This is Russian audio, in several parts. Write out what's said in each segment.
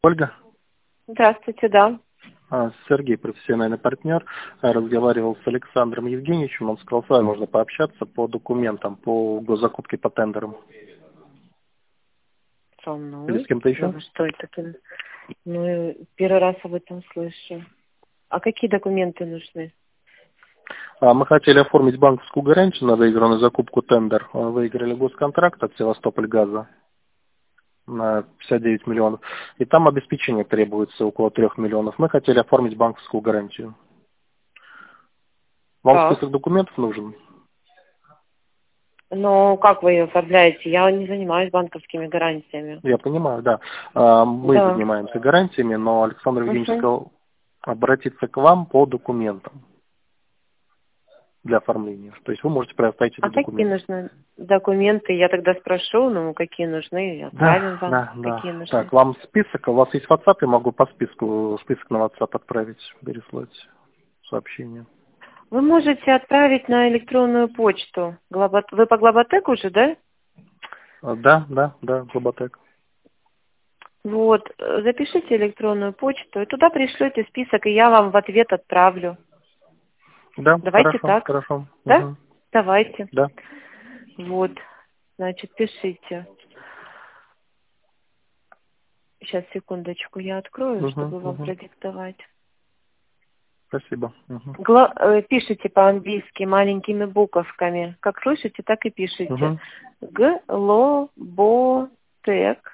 Ольга? Здравствуйте, да. Сергей, профессиональный партнер, разговаривал с Александром Евгеньевичем, он сказал, с вами можно пообщаться по документам, по госзакупке по тендерам. Со Или с мной? кем-то Да еще? вы что это? Ну, первый раз об этом слышу. А какие документы нужны? Мы хотели оформить банковскую гарантию на выигранную закупку тендер. Выиграли госконтракт от Севастопольгаза на 59 миллионов. И там обеспечение требуется около 3 миллионов. Мы хотели оформить банковскую гарантию. Вам Так. список документов нужен? Но как вы ее оформляете? Я не занимаюсь банковскими гарантиями. Я понимаю, да. Мы Да. занимаемся гарантиями, но Александр Евгеньевич Угу. сказал обратиться к вам по документам для оформления. То есть вы можете предоставить эти А какие документы. нужны документы? Я тогда спрошу, ну, какие нужны, и отправим Да, вам, да, какие да. нужны. Так, вам список, у вас есть WhatsApp, я могу по списку, список на WhatsApp отправить, переслать сообщение. Вы можете отправить на электронную почту. Вы по Глоботеку уже, да? Да, да, да, Глоботек. Вот, запишите электронную почту, и туда пришлете список, и я вам в ответ отправлю. Да, Давайте хорошо, так, хорошо. да? Угу. Давайте. Да. Вот, значит, пишите. Сейчас, секундочку, я открою, Угу, чтобы вам угу. продиктовать. Спасибо. Угу. Пишите по-английски маленькими буковками. Как слышите, так и пишите. Угу. Глоботек.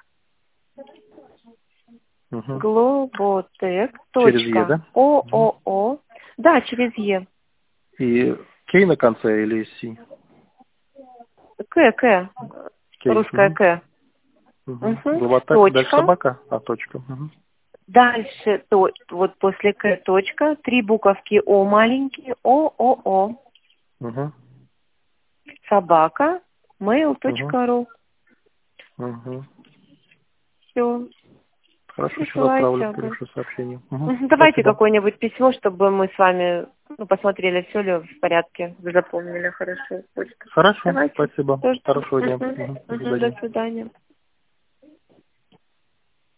Угу. Глоботек. Через Е, Точка. да? Угу. ООО. Да, через Е. И Кей на конце или Си? К. Кей. Русская Угу. К. Угу. Угу. Глоботек, дальше Точка. собака, точка. Угу. Дальше, вот после К точка, 3 буковки О маленькие, ООО. Угу. Собака. Угу. mail.ru. Угу. Все. Хорошо, сейчас отправлю, Присылайте. Ага. хорошо сообщение. Угу. Давайте Спасибо. какое-нибудь письмо, чтобы мы с вами посмотрели, все ли в порядке. Вы запомнили хорошо почту. Хорошо, Давайте. спасибо. Тоже. Хорошего дня. Мгм. Угу. До Мгм. До свидания. свидания.